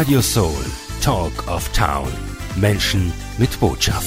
Radio Soul, Talk of Town. Menschen mit Botschaft.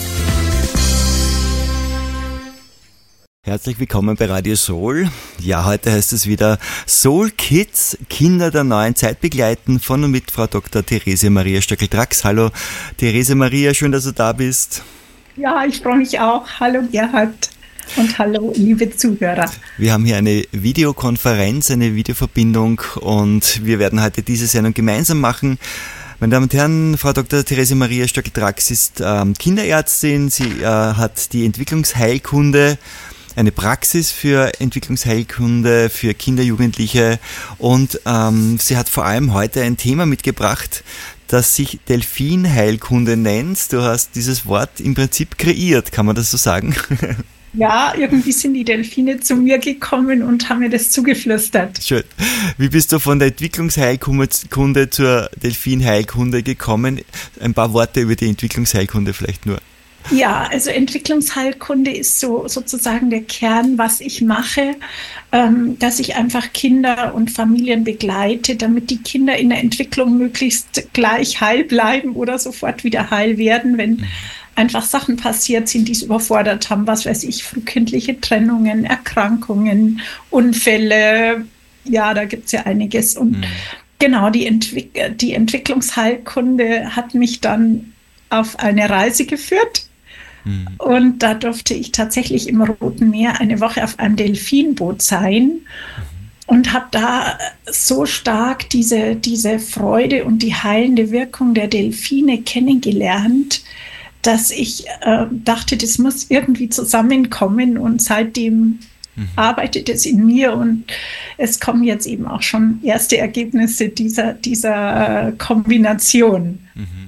Herzlich willkommen bei Radio Soul. Ja, heute heißt es wieder Soul Kids, Kinder der neuen Zeit begleiten, von und mit Frau Dr. Therese Maria Stöckl-Drax. Hallo Therese Maria, schön, dass du da bist. Ja, ich freue mich auch. Hallo Gerhard und hallo liebe Zuhörer. Wir haben hier eine Videokonferenz, eine Videoverbindung und wir werden heute diese Sendung gemeinsam machen. Meine Damen und Herren, Frau Dr. Therese Maria Stöckl-Drax ist Kinderärztin. Sie hat die Entwicklungsheilkunde, eine Praxis für Entwicklungsheilkunde für Kinder, Jugendliche und sie hat vor allem heute ein Thema mitgebracht, das sich Delfinheilkunde nennt. Du hast dieses Wort im Prinzip kreiert, kann man das so sagen? Ja, irgendwie sind die Delfine zu mir gekommen und haben mir das zugeflüstert. Schön. Wie bist du von der Entwicklungsheilkunde zur Delfinheilkunde gekommen? Ein paar Worte über die Entwicklungsheilkunde vielleicht nur. Ja, also Entwicklungsheilkunde ist sozusagen der Kern, was ich mache, dass ich einfach Kinder und Familien begleite, damit die Kinder in der Entwicklung möglichst gleich heil bleiben oder sofort wieder heil werden, wenn einfach Sachen passiert sind, die sie überfordert haben, was weiß ich, frühkindliche Trennungen, Erkrankungen, Unfälle, ja, da gibt es ja einiges. Und genau, die Entwicklungsheilkunde hat mich dann auf eine Reise geführt. Und da durfte ich tatsächlich im Roten Meer eine Woche auf einem Delfinboot sein und habe da so stark diese Freude und die heilende Wirkung der Delfine kennengelernt, dass ich dachte, das muss irgendwie zusammenkommen und seitdem arbeitet es in mir und es kommen jetzt eben auch schon erste Ergebnisse dieser Kombination.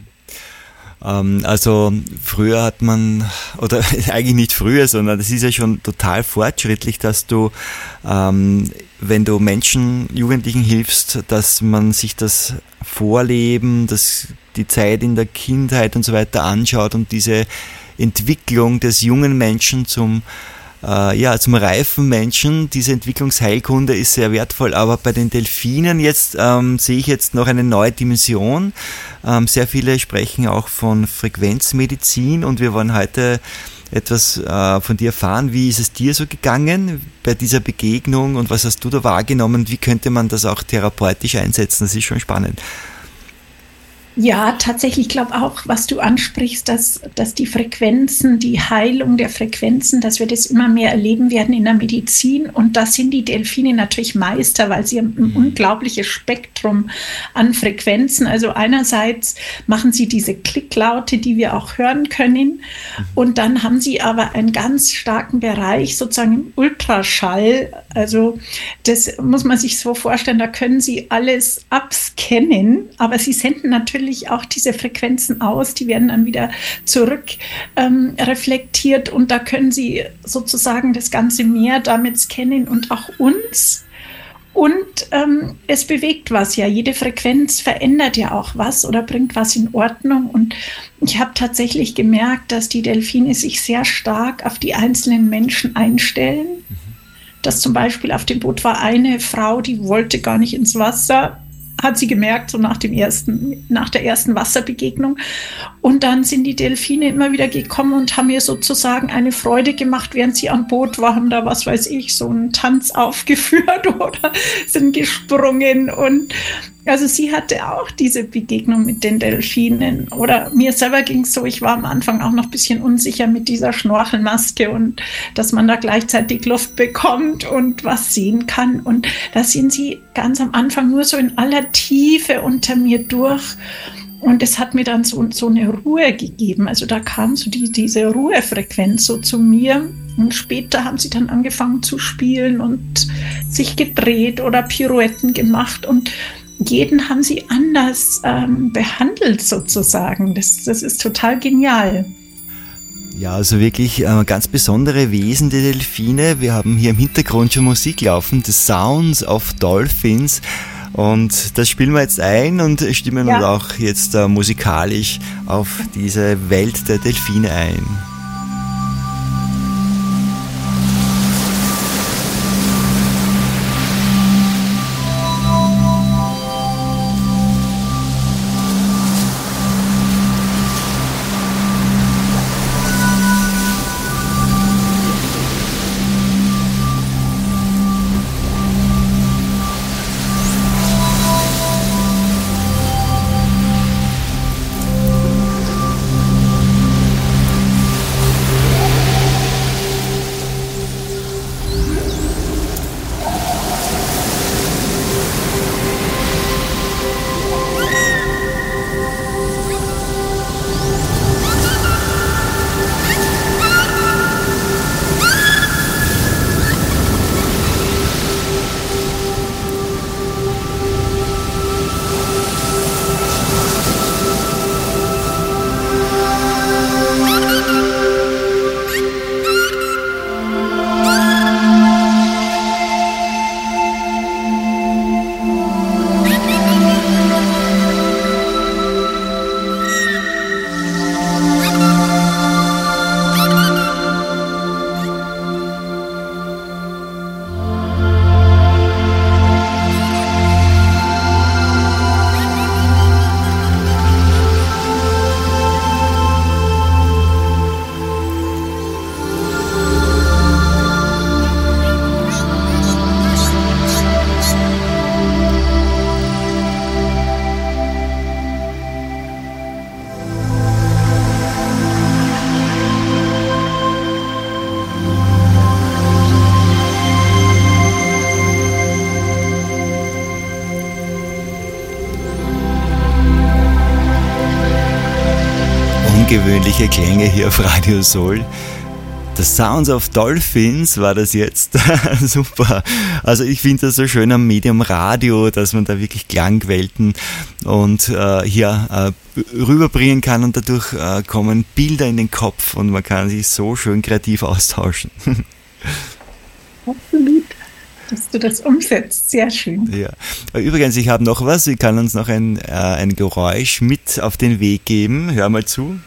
Also früher hat man, oder eigentlich nicht früher, sondern das ist ja schon total fortschrittlich, dass du, wenn du Menschen, Jugendlichen hilfst, dass man sich das Vorleben, die Zeit in der Kindheit und so weiter anschaut und diese Entwicklung des jungen Menschen zum reifen Menschen. Diese Entwicklungsheilkunde ist sehr wertvoll, aber bei den Delfinen jetzt sehe ich jetzt noch eine neue Dimension. Sehr viele sprechen auch von Frequenzmedizin und wir wollen heute etwas von dir erfahren. Wie ist es dir so gegangen bei dieser Begegnung und was hast du da wahrgenommen? Wie könnte man das auch therapeutisch einsetzen? Das ist schon spannend. Ja, tatsächlich, ich glaube auch, was du ansprichst, dass die Frequenzen, die Heilung der Frequenzen, dass wir das immer mehr erleben werden in der Medizin. Und da sind die Delfine natürlich Meister, weil sie haben ein unglaubliches Spektrum an Frequenzen. Also einerseits machen sie diese Klicklaute, die wir auch hören können. Und dann haben sie aber einen ganz starken Bereich, sozusagen im Ultraschall. Also das muss man sich so vorstellen, da können sie alles abscannen, aber sie senden natürlich auch diese Frequenzen aus, die werden dann wieder zurück reflektiert und da können Sie sozusagen das ganze Meer damit scannen und auch uns. Und es bewegt was ja, jede Frequenz verändert ja auch was oder bringt was in Ordnung und ich habe tatsächlich gemerkt, dass die Delfine sich sehr stark auf die einzelnen Menschen einstellen. Dass zum Beispiel auf dem Boot war eine Frau, die wollte gar nicht ins Wasser, hat sie gemerkt, so nach der ersten Wasserbegegnung. Und dann sind die Delfine immer wieder gekommen und haben ihr sozusagen eine Freude gemacht, während sie an Bord war, haben da, was weiß ich, so einen Tanz aufgeführt oder sind gesprungen. Und also sie hatte auch diese Begegnung mit den Delfinen. Oder mir selber ging es so, ich war am Anfang auch noch ein bisschen unsicher mit dieser Schnorchelmaske und dass man da gleichzeitig Luft bekommt und was sehen kann. Und da sind sie ganz am Anfang nur so in aller Tiefe unter mir durch. Und es hat mir dann so eine Ruhe gegeben. Also da kam so diese Ruhefrequenz so zu mir. Und später haben sie dann angefangen zu spielen und sich gedreht oder Pirouetten gemacht. Und jeden haben sie anders behandelt sozusagen. Das ist total genial. Ja, also wirklich ganz besondere Wesen, die Delfine. Wir haben hier im Hintergrund schon Musik laufen, The Sounds of Dolphins. Und das spielen wir jetzt ein und stimmen uns auch jetzt musikalisch auf diese Welt der Delfine ein. ungewöhnliche Klänge hier auf Radio Soul. The Sounds of Dolphins war das jetzt. Super. Also ich finde das so schön am Medium Radio, dass man da wirklich Klangwelten und hier rüberbringen kann und dadurch kommen Bilder in den Kopf und man kann sich so schön kreativ austauschen. Absolut, dass du das umsetzt. Sehr schön. Ja. Übrigens, ich habe noch was. Ich kann uns noch ein Geräusch mit auf den Weg geben. Hör mal zu.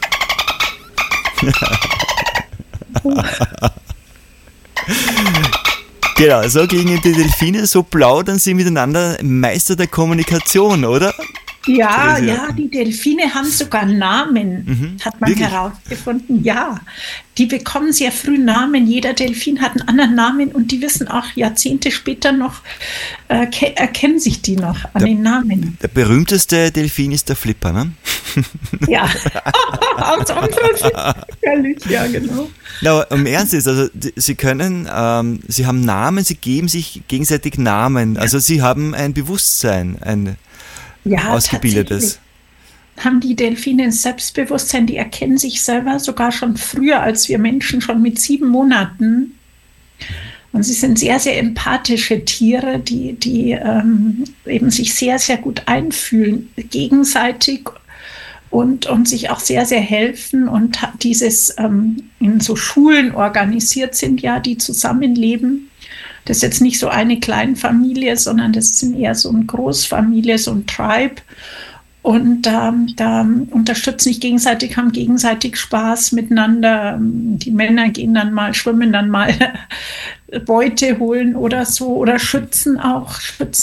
Genau, so klingen die Delfine, so plaudern sie miteinander, Meister der Kommunikation, oder? Ja, die Delfine haben sogar Namen, hat man wirklich? herausgefunden. Ja, die bekommen sehr früh Namen. Jeder Delfin hat einen anderen Namen und die wissen auch Jahrzehnte später noch, erkennen sich die noch an den Namen. Der berühmteste Delfin ist der Flipper, ne? Ja, aus unserer Sicht, ehrlich, ja, genau. No, im Ernst ist, also sie können, sie haben Namen, sie geben sich gegenseitig Namen. Also sie haben ein Bewusstsein, ein ausgebildetes. Haben die Delfine ein Selbstbewusstsein, die erkennen sich selber sogar schon früher als wir Menschen, schon mit 7 Monaten. Und sie sind sehr, sehr empathische Tiere, die eben sich sehr, sehr gut einfühlen, gegenseitig und sich auch sehr, sehr helfen. Und dieses in so Schulen organisiert sind, ja, die zusammenleben. Das ist jetzt nicht so eine Kleinfamilie, sondern das ist eher so eine Großfamilie, so ein Tribe. Und da unterstützen sich gegenseitig, haben gegenseitig Spaß miteinander. Die Männer gehen dann mal, schwimmen dann mal Beute holen oder so oder schützen auch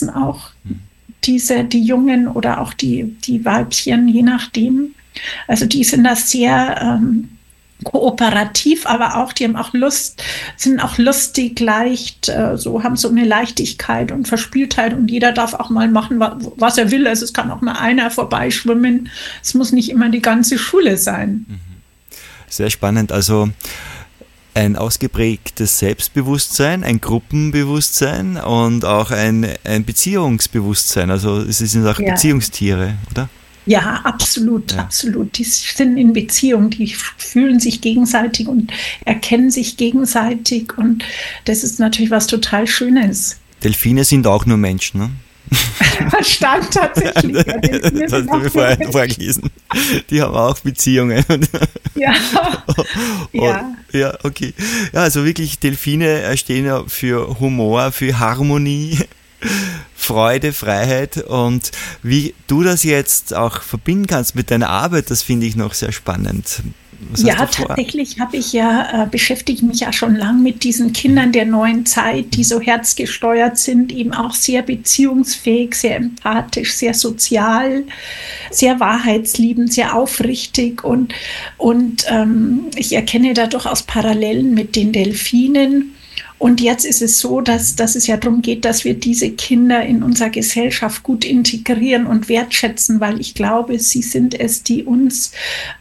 die Jungen oder auch die Weibchen, je nachdem. Also die sind da sehr kooperativ, aber auch, die haben auch Lust, sind auch lustig, leicht, haben so eine Leichtigkeit und Verspieltheit und jeder darf auch mal machen, was er will. Also es kann auch mal einer vorbeischwimmen. Es muss nicht immer die ganze Schule sein. Sehr spannend. Also ein ausgeprägtes Selbstbewusstsein, ein Gruppenbewusstsein und auch ein Beziehungsbewusstsein. Also es sind auch Beziehungstiere, oder? Ja, absolut, absolut. Die sind in Beziehung, die fühlen sich gegenseitig und erkennen sich gegenseitig und das ist natürlich was total Schönes. Delfine sind auch nur Menschen, ne? Stand tatsächlich. Ja, das hast du mir vorher gelesen. Die haben auch Beziehungen. Ja. Ja, okay. Ja, also wirklich, Delfine stehen ja für Humor, für Harmonie, Freude, Freiheit und wie du das jetzt auch verbinden kannst mit deiner Arbeit, das finde ich noch sehr spannend. Ja, tatsächlich beschäftige ich mich ja schon lang mit diesen Kindern der neuen Zeit, die so herzgesteuert sind, eben auch sehr beziehungsfähig, sehr empathisch, sehr sozial, sehr wahrheitsliebend, sehr aufrichtig und ich erkenne da durchaus Parallelen mit den Delfinen. Und jetzt ist es so, dass es ja darum geht, dass wir diese Kinder in unserer Gesellschaft gut integrieren und wertschätzen, weil ich glaube, sie sind es, die uns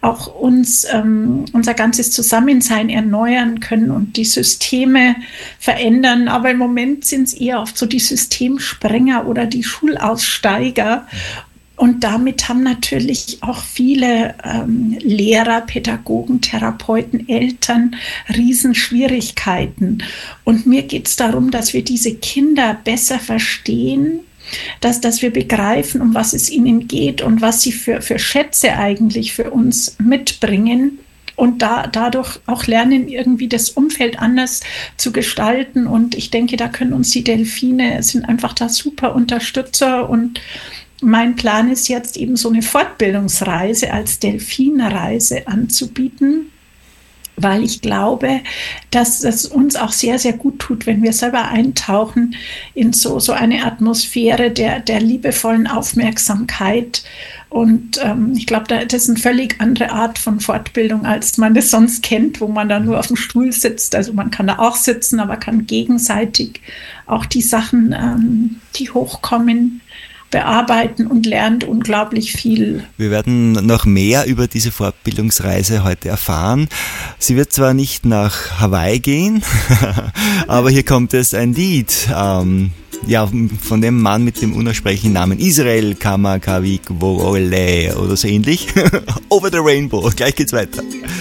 unser ganzes Zusammensein erneuern können und die Systeme verändern. Aber im Moment sind es eher oft so die Systemsprenger oder die Schulaussteiger. Und damit haben natürlich auch viele Lehrer, Pädagogen, Therapeuten, Eltern Riesenschwierigkeiten. Und mir geht es darum, dass wir diese Kinder besser verstehen, dass wir begreifen, um was es ihnen geht und was sie für Schätze eigentlich für uns mitbringen. Und dadurch auch lernen, irgendwie das Umfeld anders zu gestalten. Und ich denke, da können uns die Delfine, sind einfach da super Unterstützer und mein Plan ist jetzt eben so eine Fortbildungsreise als Delfinreise anzubieten, weil ich glaube, dass es uns auch sehr, sehr gut tut, wenn wir selber eintauchen in so eine Atmosphäre der liebevollen Aufmerksamkeit. Und ich glaube, das ist eine völlig andere Art von Fortbildung, als man das sonst kennt, wo man dann nur auf dem Stuhl sitzt. Also man kann da auch sitzen, aber kann gegenseitig auch die Sachen, die hochkommen, bearbeiten und lernt unglaublich viel. Wir werden noch mehr über diese Fortbildungsreise heute erfahren. Sie wird zwar nicht nach Hawaii gehen, aber hier kommt es ein Lied, von dem Mann mit dem unaussprechlichen Namen Israel Kamakawiwoole oder so ähnlich. Over the Rainbow. Gleich geht's weiter.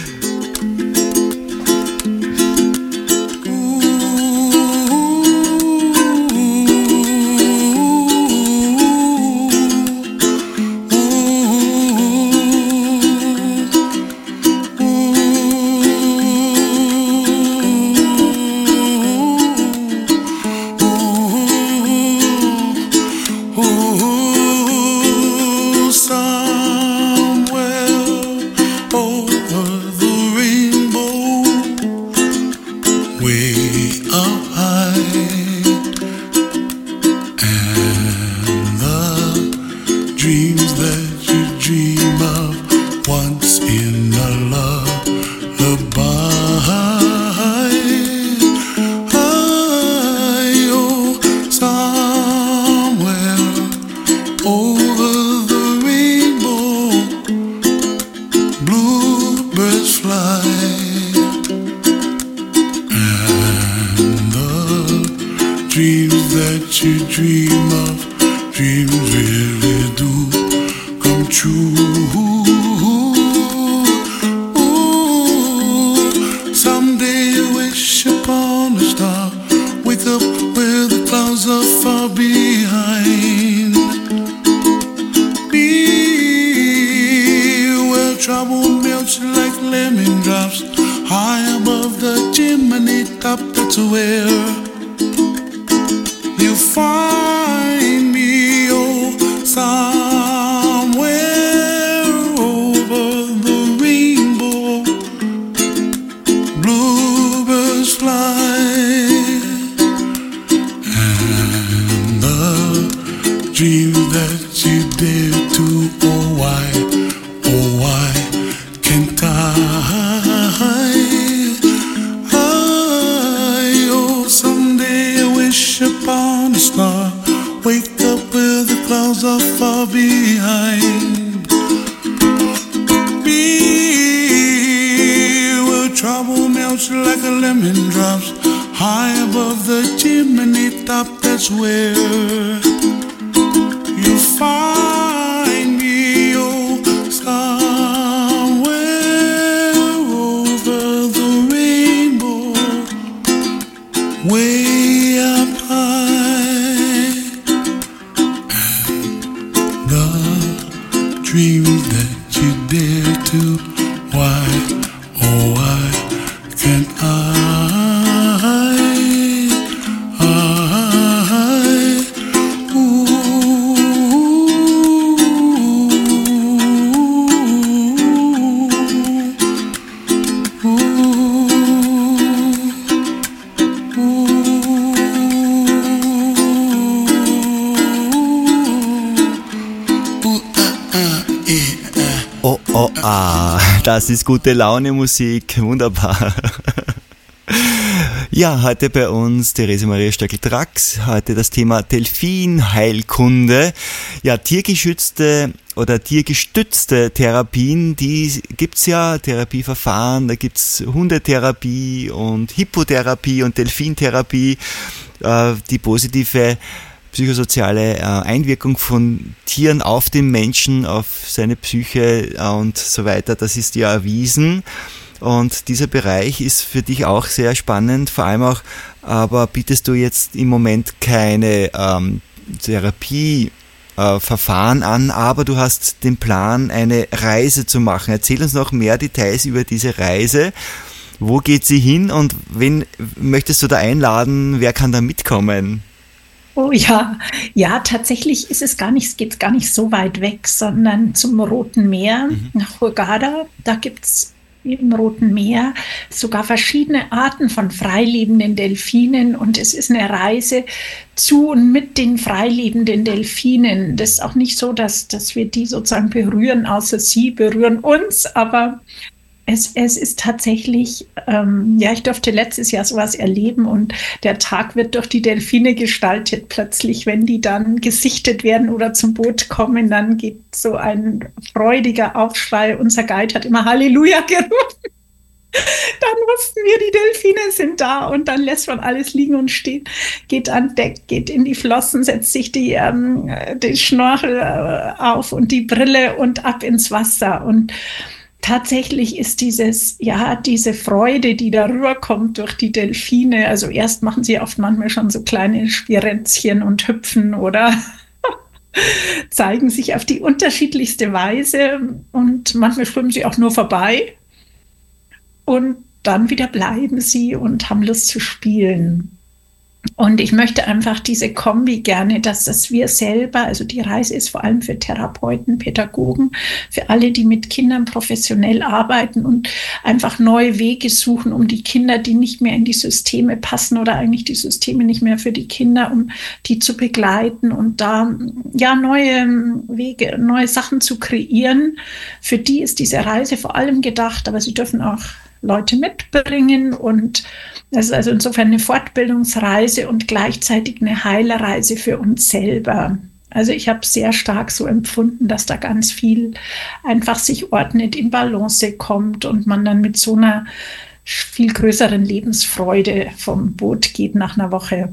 Das ist gute Laune Musik, wunderbar. Ja, heute bei uns Therese Maria Stöckl-Drax, heute das Thema Delfinheilkunde. Ja, tiergeschützte oder tiergestützte Therapien, die gibt's ja, Therapieverfahren, da gibt's Hundetherapie und Hippotherapie und Delfintherapie, die positive psychosoziale Einwirkung von Tieren auf den Menschen, auf seine Psyche und so weiter, das ist ja erwiesen. Und dieser Bereich ist für dich auch sehr spannend, vor allem auch, aber bietest du jetzt im Moment keine Therapieverfahren an, aber du hast den Plan, eine Reise zu machen. Erzähl uns noch mehr Details über diese Reise. Wo geht sie hin und wen möchtest du da einladen? Wer kann da mitkommen? Oh ja, tatsächlich ist es geht's gar nicht so weit weg, sondern zum Roten Meer, nach Hurghada. Da gibt's im Roten Meer sogar verschiedene Arten von freilebenden Delfinen und es ist eine Reise zu und mit den freilebenden Delfinen. Das ist auch nicht so, dass wir die sozusagen berühren, außer sie berühren uns, aber Es ist tatsächlich, ich durfte letztes Jahr sowas erleben und der Tag wird durch die Delfine gestaltet. Plötzlich, wenn die dann gesichtet werden oder zum Boot kommen, dann geht so ein freudiger Aufschrei. Unser Guide hat immer Halleluja gerufen. Dann wussten wir, die Delfine sind da und dann lässt man alles liegen und stehen, geht an Deck, geht in die Flossen, setzt sich die Schnorchel auf und die Brille und ab ins Wasser. Und tatsächlich ist diese Freude, die darüber kommt durch die Delfine, also erst machen sie oft manchmal schon so kleine Spirenzchen und hüpfen oder zeigen sich auf die unterschiedlichste Weise und manchmal schwimmen sie auch nur vorbei. Und dann wieder bleiben sie und haben Lust zu spielen. Und ich möchte einfach diese Kombi gerne, dass das wir selber, also die Reise ist vor allem für Therapeuten, Pädagogen, für alle, die mit Kindern professionell arbeiten und einfach neue Wege suchen, um die Kinder, die nicht mehr in die Systeme passen oder eigentlich die Systeme nicht mehr für die Kinder, um die zu begleiten und da neue Wege, neue Sachen zu kreieren. Für die ist diese Reise vor allem gedacht, aber sie dürfen auch Leute mitbringen und das ist also insofern eine Fortbildungsreise und gleichzeitig eine Heilerreise für uns selber. Also ich habe sehr stark so empfunden, dass da ganz viel einfach sich ordnet, in Balance kommt und man dann mit so einer viel größeren Lebensfreude vom Boot geht nach einer Woche.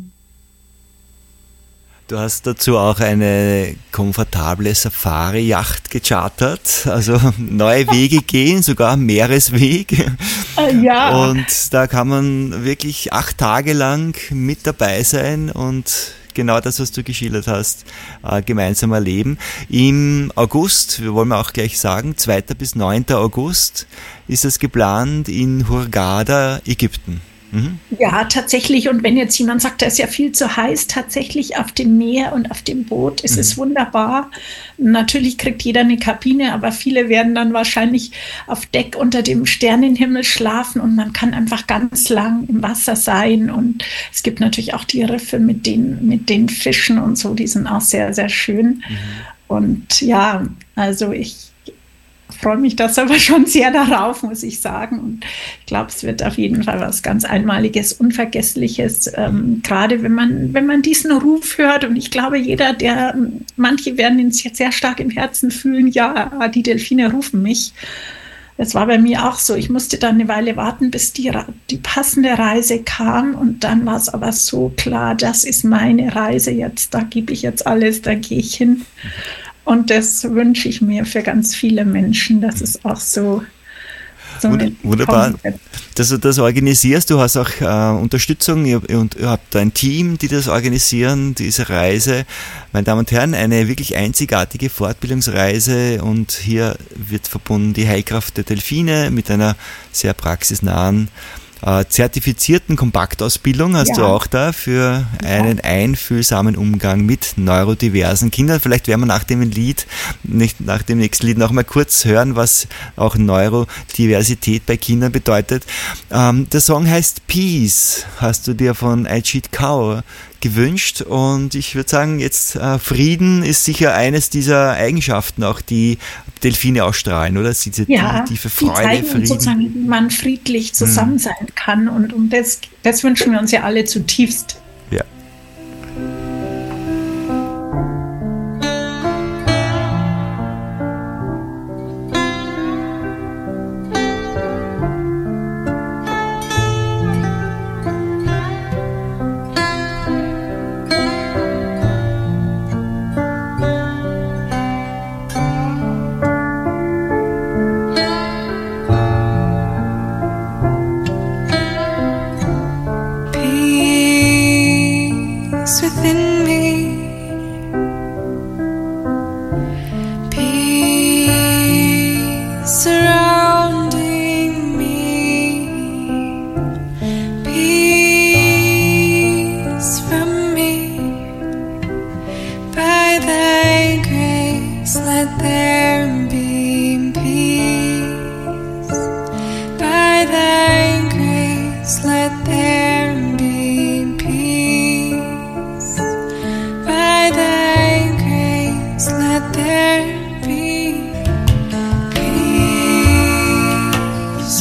Du hast dazu auch eine komfortable Safari-Yacht gechartert, also neue Wege gehen, sogar Meeresweg. Ja. Und da kann man wirklich 8 Tage lang mit dabei sein und genau das, was du geschildert hast, gemeinsam erleben. Im August, wir wollen auch gleich sagen, 2. bis 9. August ist es geplant in Hurghada, Ägypten. Ja, tatsächlich. Und wenn jetzt jemand sagt, da ist ja viel zu heiß, tatsächlich auf dem Meer und auf dem Boot ist es wunderbar. Natürlich kriegt jeder eine Kabine, aber viele werden dann wahrscheinlich auf Deck unter dem Sternenhimmel schlafen und man kann einfach ganz lang im Wasser sein. Und es gibt natürlich auch die Riffe mit den Fischen und so, die sind auch sehr, sehr schön. Und ja, also ich freue mich das aber schon sehr darauf, muss ich sagen. Und ich glaube, es wird auf jeden Fall was ganz Einmaliges, Unvergessliches, gerade wenn man diesen Ruf hört. Und ich glaube, manche werden ihn sehr stark im Herzen fühlen, ja, die Delfine rufen mich. Das war bei mir auch so. Ich musste dann eine Weile warten, bis die passende Reise kam. Und dann war es aber so klar, das ist meine Reise jetzt. Da gebe ich jetzt alles, da gehe ich hin. Und das wünsche ich mir für ganz viele Menschen, dass es auch so wunderbar, dass du das organisierst. Du hast auch Unterstützung und ihr habt ein Team, die das organisieren, diese Reise. Meine Damen und Herren, eine wirklich einzigartige Fortbildungsreise und hier wird verbunden die Heilkraft der Delfine mit einer sehr praxisnahen zertifizierten Kompaktausbildung hast du auch da für einen einfühlsamen Umgang mit neurodiversen Kindern. Vielleicht werden wir nach dem nächsten Lied noch mal kurz hören, was auch Neurodiversität bei Kindern bedeutet. Der Song heißt Peace, hast du dir von Ajit Kaur gewünscht und ich würde sagen, jetzt Frieden ist sicher eines dieser Eigenschaften, auch die Delfine ausstrahlen, oder? Diese tiefe Freude, die zeigen Frieden. Sozusagen, wie man friedlich zusammen sein kann und das wünschen wir uns ja alle zutiefst. Ja. Within me, peace surrounding me, peace from me. By thy grace, let there be peace. By thy grace, let there be peace. By thy grace, let there be peace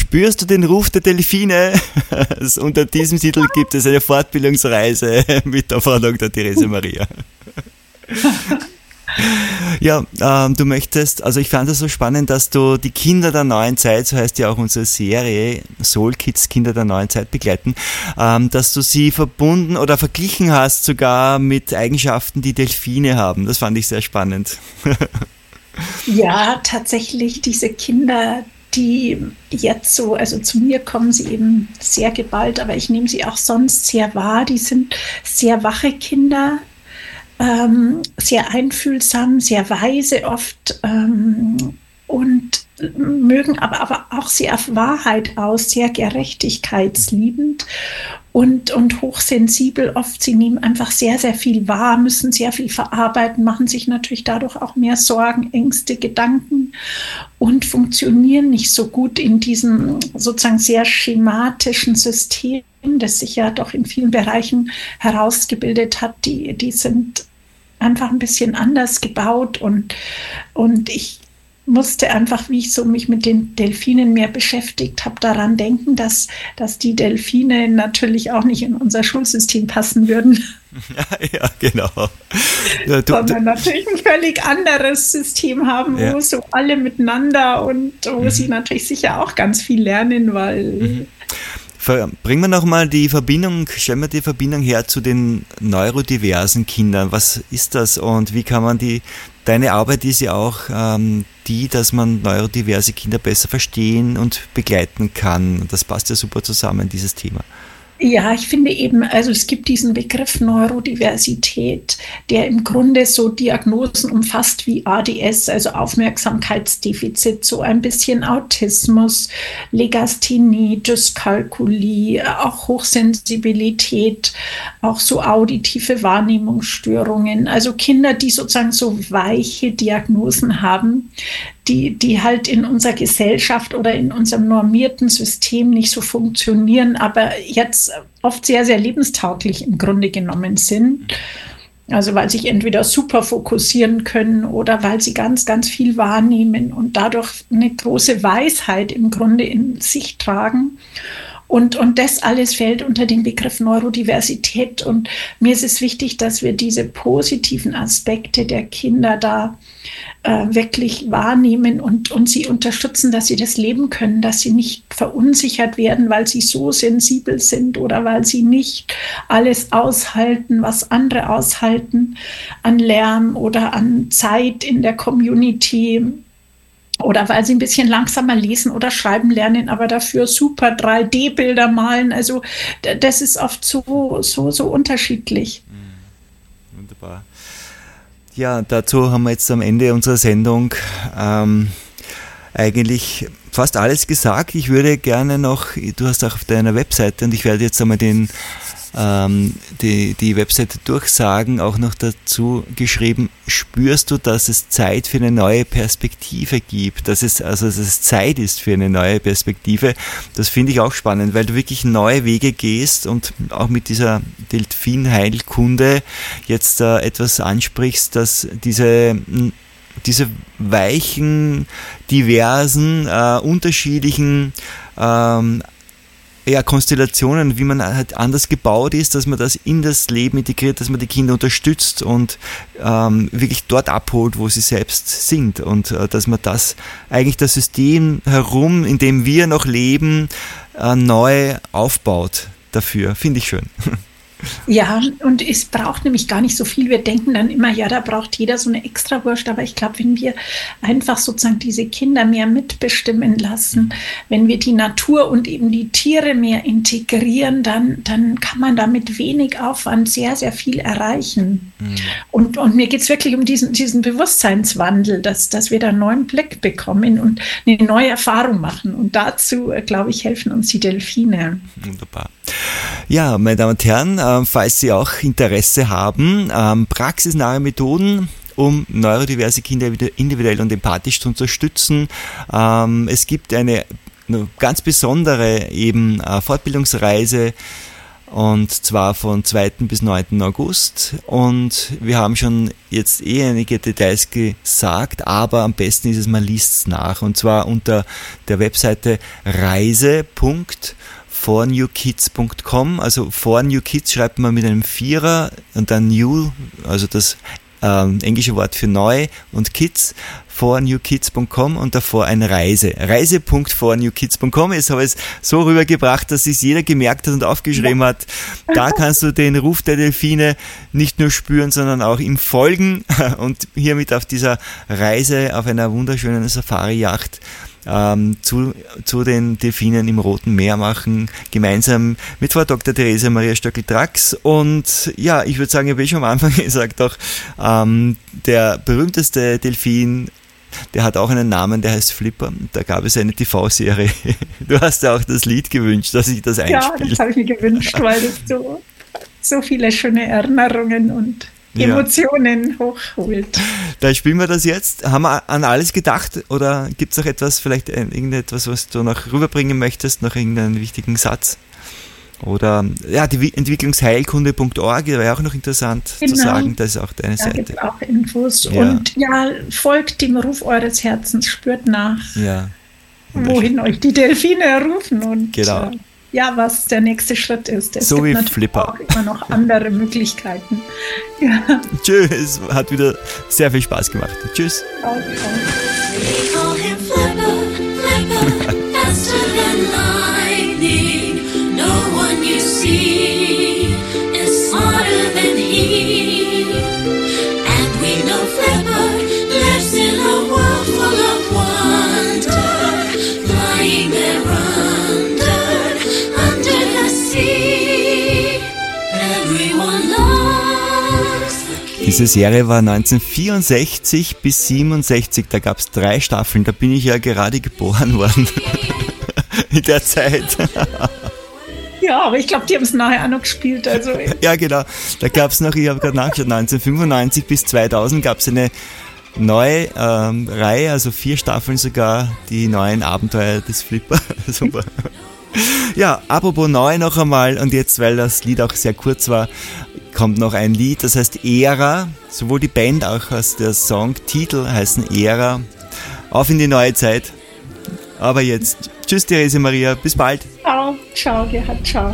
Spürst du den Ruf der Delfine? Unter diesem Titel gibt es eine Fortbildungsreise mit der Frau Dr. Therese Maria. Ja, du möchtest, also ich fand das so spannend, dass du die Kinder der neuen Zeit, so heißt ja auch unsere Serie, Soul Kids, Kinder der neuen Zeit begleiten, dass du sie verbunden oder verglichen hast sogar mit Eigenschaften, die Delfine haben. Das fand ich sehr spannend. Ja, tatsächlich diese Kinder, die jetzt so, also zu mir kommen sie eben sehr geballt, aber ich nehme sie auch sonst sehr wahr. Die sind sehr wache Kinder, sehr einfühlsam, sehr weise oft und mögen aber auch sehr auf Wahrheit aus, sehr gerechtigkeitsliebend und hochsensibel oft. Sie nehmen einfach sehr, sehr viel wahr, müssen sehr viel verarbeiten, machen sich natürlich dadurch auch mehr Sorgen, Ängste, Gedanken und funktionieren nicht so gut in diesem sozusagen sehr schematischen System, das sich ja doch in vielen Bereichen herausgebildet hat. Die sind einfach ein bisschen anders gebaut und ich musste einfach, wie ich so mich mit den Delfinen mehr beschäftigt habe, daran denken, dass die Delfine natürlich auch nicht in unser Schulsystem passen würden. Ja, genau. Sondern natürlich ein völlig anderes System haben, wo so alle miteinander und wo sie natürlich sicher auch ganz viel lernen, weil... Bringen wir nochmal stellen wir die Verbindung her zu den neurodiversen Kindern. Was ist das und wie kann man deine Arbeit ist ja auch dass man neurodiverse Kinder besser verstehen und begleiten kann. Das passt ja super zusammen, dieses Thema. Ja, ich finde eben, also es gibt diesen Begriff Neurodiversität, der im Grunde so Diagnosen umfasst wie ADS, also Aufmerksamkeitsdefizit, so ein bisschen Autismus, Legasthenie, Dyskalkulie, auch Hochsensibilität, auch so auditive Wahrnehmungsstörungen. Also Kinder, die sozusagen so weiche Diagnosen haben, die halt in unserer Gesellschaft oder in unserem normierten System nicht so funktionieren, aber jetzt oft sehr, sehr lebenstauglich im Grunde genommen sind. Also weil sich entweder super fokussieren können oder weil sie ganz, ganz viel wahrnehmen und dadurch eine große Weisheit im Grunde in sich tragen. Und das alles fällt unter den Begriff Neurodiversität. Und mir ist es wichtig, dass wir diese positiven Aspekte der Kinder da wirklich wahrnehmen und sie unterstützen, dass sie das leben können, dass sie nicht verunsichert werden, weil sie so sensibel sind oder weil sie nicht alles aushalten, was andere aushalten an Lärm oder an Zeit in der Community. Oder weil sie ein bisschen langsamer lesen oder schreiben lernen, aber dafür super 3D-Bilder malen. Also das ist oft so unterschiedlich. Wunderbar. Ja, dazu haben wir jetzt am Ende unserer Sendung eigentlich fast alles gesagt. Ich würde gerne noch, du hast auch auf deiner Webseite, und ich werde jetzt einmal die Webseite durchsagen, auch noch dazu geschrieben, spürst du, dass es Zeit für eine neue Perspektive gibt, dass es Zeit ist für eine neue Perspektive. Das finde ich auch spannend, weil du wirklich neue Wege gehst und auch mit dieser Delfinheilkunde jetzt etwas ansprichst, dass diese weichen, diversen, unterschiedlichen Konstellationen, wie man halt anders gebaut ist, dass man das in das Leben integriert, dass man die Kinder unterstützt und wirklich dort abholt, wo sie selbst sind und dass man das System herum, in dem wir noch leben, neu aufbaut dafür. Finde ich schön. Ja, und es braucht nämlich gar nicht so viel. Wir denken dann immer, ja, da braucht jeder so eine Extrawurst. Aber ich glaube, wenn wir einfach sozusagen diese Kinder mehr mitbestimmen lassen, wenn wir die Natur und eben die Tiere mehr integrieren, dann kann man da mit wenig Aufwand sehr, sehr viel erreichen. Mhm. Und mir geht es wirklich um diesen Bewusstseinswandel, dass wir da einen neuen Blick bekommen und eine neue Erfahrung machen. Und dazu, glaube ich, helfen uns die Delfine. Wunderbar. Ja, meine Damen und Herren, falls Sie auch Interesse haben, praxisnahe Methoden, um neurodiverse Kinder individuell und empathisch zu unterstützen. Es gibt eine ganz besondere eben Fortbildungsreise und zwar von 2. bis 9. August und wir haben schon jetzt einige Details gesagt, aber am besten ist es, man liest es nach und zwar unter der Webseite reise.fornewkids.com, also For New Kids schreibt man mit einem Vierer und dann New, also das englische Wort für neu und Kids, fornewkids.com und davor ein reise.fornewkids.com. Jetzt habe ich es so rübergebracht, dass es jeder gemerkt hat und aufgeschrieben hat. Da kannst du den Ruf der Delfine nicht nur spüren, sondern auch ihm folgen und hiermit auf dieser Reise auf einer wunderschönen Safari-Yacht zu den Delfinen im Roten Meer machen, gemeinsam mit Frau Dr. Therese Maria Stöckl-Drax. Und ja, ich würde sagen, ich habe schon am Anfang gesagt, auch der berühmteste Delfin, der hat auch einen Namen, der heißt Flipper. Da gab es eine TV-Serie. Du hast ja auch das Lied gewünscht, dass ich das einspiele. Ja, das habe ich mir gewünscht, weil das so viele schöne Erinnerungen und Emotionen hochholt. Da spielen wir das jetzt. Haben wir an alles gedacht oder gibt es noch etwas, vielleicht irgendetwas, was du noch rüberbringen möchtest, noch irgendeinen wichtigen Satz? Oder ja, die Entwicklungsheilkunde.org, wäre ja auch noch interessant zu sagen, das ist auch deine Seite. Da gibt es auch Infos und ja, folgt dem Ruf eures Herzens, spürt nach, wohin euch die Delfine rufen und was der nächste Schritt ist. Es so gibt wie Flipper. Auch immer noch andere Möglichkeiten. Ja. Tschüss, hat wieder sehr viel Spaß gemacht. Tschüss. Diese Serie war 1964 bis 67, da gab es 3 Staffeln, da bin ich ja gerade geboren worden in der Zeit. Ja, aber ich glaube, die haben es nachher auch noch gespielt. Also. Ja, genau, da gab es noch, ich habe gerade nachgeschaut, 1995 bis 2000 gab es eine neue Reihe, also 4 Staffeln sogar, die neuen Abenteuer des Flipper. Super. Ja, apropos neu noch einmal und jetzt, weil das Lied auch sehr kurz war, kommt noch ein Lied, das heißt Ära, sowohl die Band auch als der Songtitel heißen Ära. Auf in die neue Zeit. Aber jetzt, tschüss Therese Maria, bis bald. Ciao Gerhard, ciao.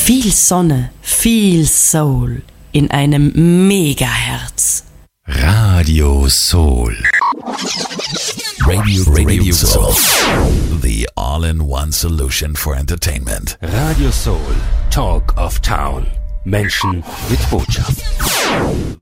Viel Sonne, viel Soul in einem Megaherz. Radio Soul. Radio Soul. The all-in-one solution for entertainment. Radio Soul. Talk of Town. Menschen mit Botschaft.